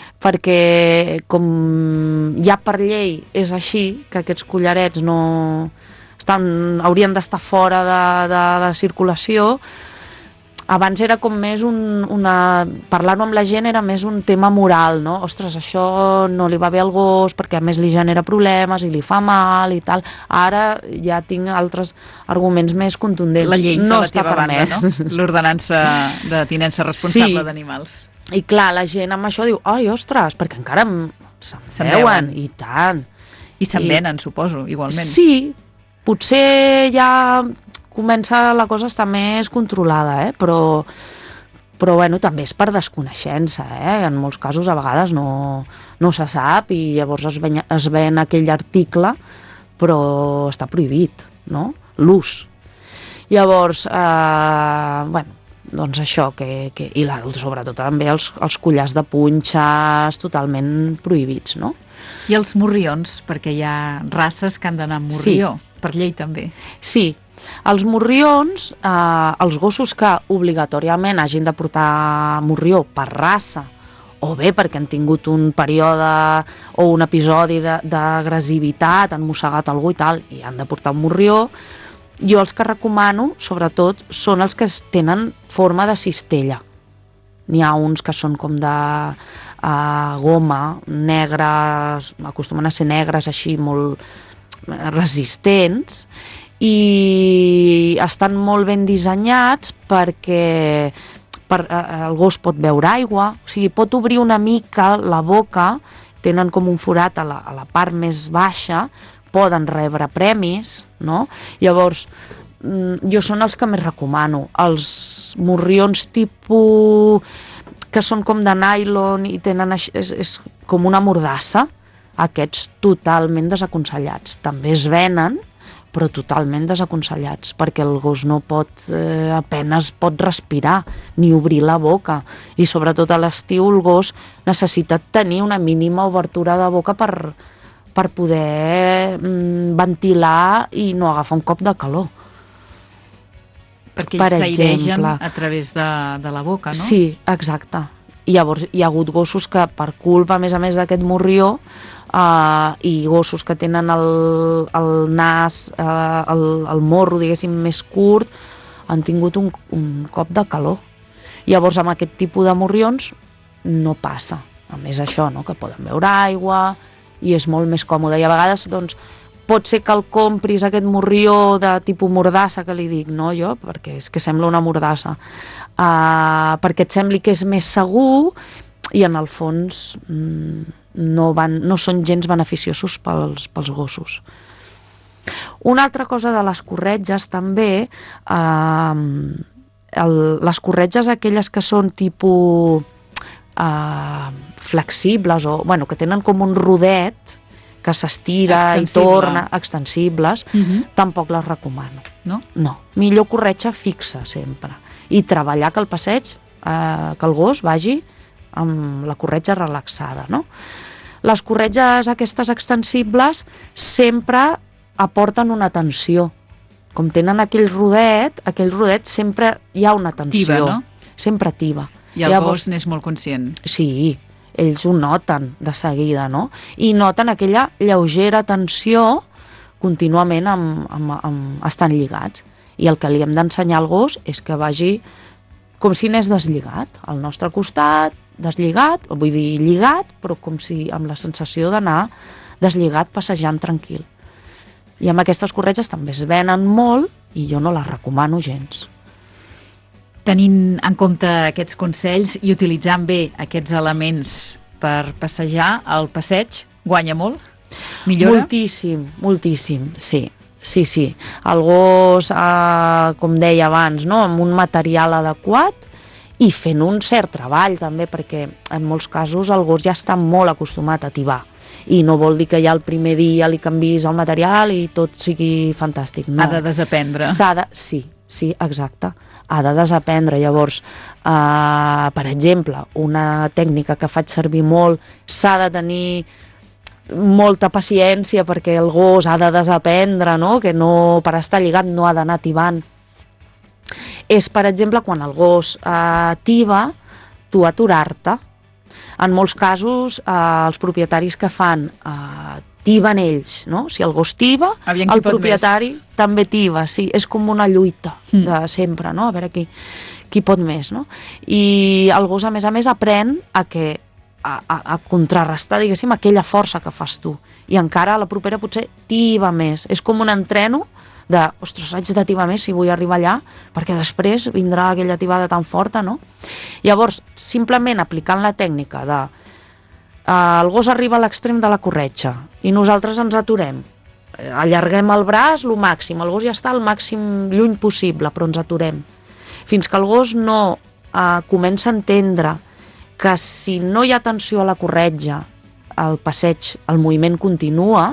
Perquè com ja per llei és així, que aquests collarets no estan, haurien d'estar fora de, de la circulació. Abans era com més un, una... parlar-ho amb la gent era més un tema moral, no? Ostres, això no li va bé al gos perquè a més li genera problemes i li fa mal i tal. Ara ja tinc altres arguments més contundents. La llei no de la teva banda, no? L'ordenança de tinença responsable sí. d'animals. I clar, la gent amb això diu, ai, ostres, perquè encara se'n se'n veuen, i tant. I se'n venen, suposo, igualment. Sí, potser ja comença la cosa a estar més controlada, eh? però, però bueno, també és per desconeixença, eh? En molts casos a vegades no, no se sap i llavors es ven, es ven aquell article, però està prohibit, no? L'ús. Llavors, eh, bueno, doncs això, que, que, i la, sobretot també els, els collars de punxes totalment prohibits, no? I els morrions, perquè hi ha races que han d'anar amb morrió, sí. per llei també. Sí, els morrions, eh, els gossos que obligatoriament hagin de portar morrió per raça, o bé perquè han tingut un període o un episodi d'agressivitat, han mossegat algú i tal, i han de portar un morrió, jo els que recomano, sobretot, són els que tenen forma de cistella. N'hi ha uns que són com de uh, goma, negres, acostumen a ser negres així, molt resistents, i estan molt ben dissenyats perquè per, uh, el gos pot beure aigua, o sigui, pot obrir una mica la boca, tenen com un forat a la, a la part més baixa, poden rebre premis, no? Llavors, jo són els que més recomano. Els morrions tipus que són com de nylon i tenen és, és com una mordassa, aquests totalment desaconsellats. També es venen, però totalment desaconsellats, perquè el gos no pot, eh, apenas pot respirar, ni obrir la boca. I sobretot a l'estiu el gos necessita tenir una mínima obertura de boca per per poder mm, ventilar i no agafar un cop de calor. Perquè ells s'airegen a través de, de la boca, no? Sí, exacte. I llavors hi ha hagut gossos que, per culpa, a més a més d'aquest morrió, eh, i gossos que tenen el, el nas, eh, el, el morro, diguéssim, més curt, han tingut un, un cop de calor. Llavors, amb aquest tipus de morrions no passa. A més, això, no?, que poden beure aigua i és molt més còmode. I a vegades, doncs, pot ser que el compris aquest morrió de tipus mordassa, que li dic, no, jo, perquè és que sembla una mordassa, uh, perquè et sembli que és més segur i en el fons mm, no, van, no són gens beneficiosos pels, pels gossos. Una altra cosa de les corretges també, uh, el, les corretges aquelles que són tipus uh, flexibles o bueno, que tenen com un rodet que s'estira i torna, extensibles, uh-huh. tampoc les recomano. No? No. Millor corretja fixa sempre. I treballar que el passeig, eh, que el gos vagi amb la corretja relaxada, no? Les corretges aquestes extensibles sempre aporten una tensió. Com tenen aquell rodet, aquell rodet sempre hi ha una tensió. Tiba, no? Sempre tiba. I el Llavors, gos n'és molt conscient. Sí, ells ho noten de seguida, no? I noten aquella lleugera tensió contínuament amb, amb, amb, estan lligats. I el que li hem d'ensenyar al gos és que vagi com si n'és deslligat, al nostre costat, deslligat, vull dir lligat, però com si amb la sensació d'anar deslligat, passejant tranquil. I amb aquestes corretges també es venen molt i jo no les recomano gens. Tenint en compte aquests consells i utilitzant bé aquests elements per passejar, el passeig guanya molt? Millora? Moltíssim, moltíssim, sí. Sí, sí. El gos, eh, com deia abans, no? Amb un material adequat i fent un cert treball també, perquè en molts casos el gos ja està molt acostumat a tibar i no vol dir que ja el primer dia li canvis el material i tot sigui fantàstic. No. Ha de desaprendre. S'ha de... Sí, sí, exacte. Ha de desaprendre. Llavors, eh, per exemple, una tècnica que faig servir molt, s'ha de tenir molta paciència perquè el gos ha de desaprendre, no? Que no, per estar lligat no ha d'anar tibant. És, per exemple, quan el gos eh, tiba, tu aturar-te. En molts casos, eh, els propietaris que fan eh, tiben ells, no? Si el gos tiba, Aviam el propietari més. també tiba, sí, és com una lluita mm. de sempre, no? A veure qui, qui pot més, no? I el gos, a més a més, aprèn a que a, a, a contrarrestar, diguéssim, aquella força que fas tu. I encara a la propera potser tiba més. És com un entreno de, ostres, haig de tibar més si vull arribar allà, perquè després vindrà aquella tibada tan forta, no? Llavors, simplement aplicant la tècnica de eh, el gos arriba a l'extrem de la corretja i nosaltres ens aturem, eh, allarguem el braç lo màxim, el gos ja està al màxim lluny possible, però ens aturem. Fins que el gos no eh, comença a entendre que si no hi ha tensió a la corretja, el passeig, el moviment continua,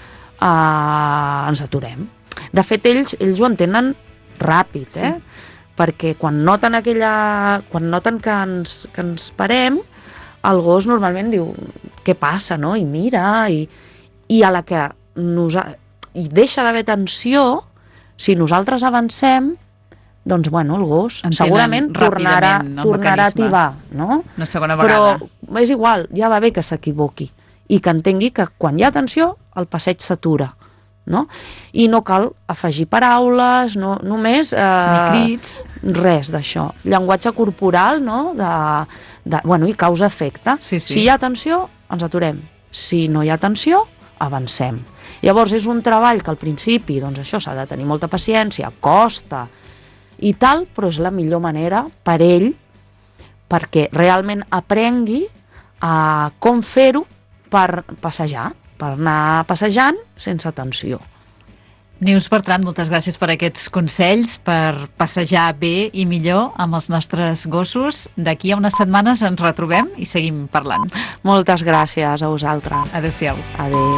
eh, ens aturem. De fet, ells, ells ho entenen ràpid, eh? Sí. Perquè quan noten aquella... quan noten que ens, que ens parem, el gos normalment diu què passa, no? I mira, i, i a la que nos, i deixa d'haver tensió, si nosaltres avancem, doncs, bueno, el gos Entenen segurament tornarà, tornarà a tibar, no? Una segona vegada. Però és igual, ja va bé que s'equivoqui i que entengui que quan hi ha tensió, el passeig s'atura. No? I no cal afegir paraules, no, només... Eh, Ni crits. Res d'això. Llenguatge corporal, no? De, de, bueno, i causa-efecte. Sí, sí. Si hi ha tensió, ens aturem. Si no hi ha tensió, avancem. Llavors, és un treball que al principi, doncs això, s'ha de tenir molta paciència, costa i tal, però és la millor manera per ell perquè realment aprengui a com fer-ho per passejar, per anar passejant sense tensió. Neus Bertran, moltes gràcies per aquests consells, per passejar bé i millor amb els nostres gossos. D'aquí a unes setmanes ens retrobem i seguim parlant. Moltes gràcies a vosaltres. Adéu-siau. Adéu.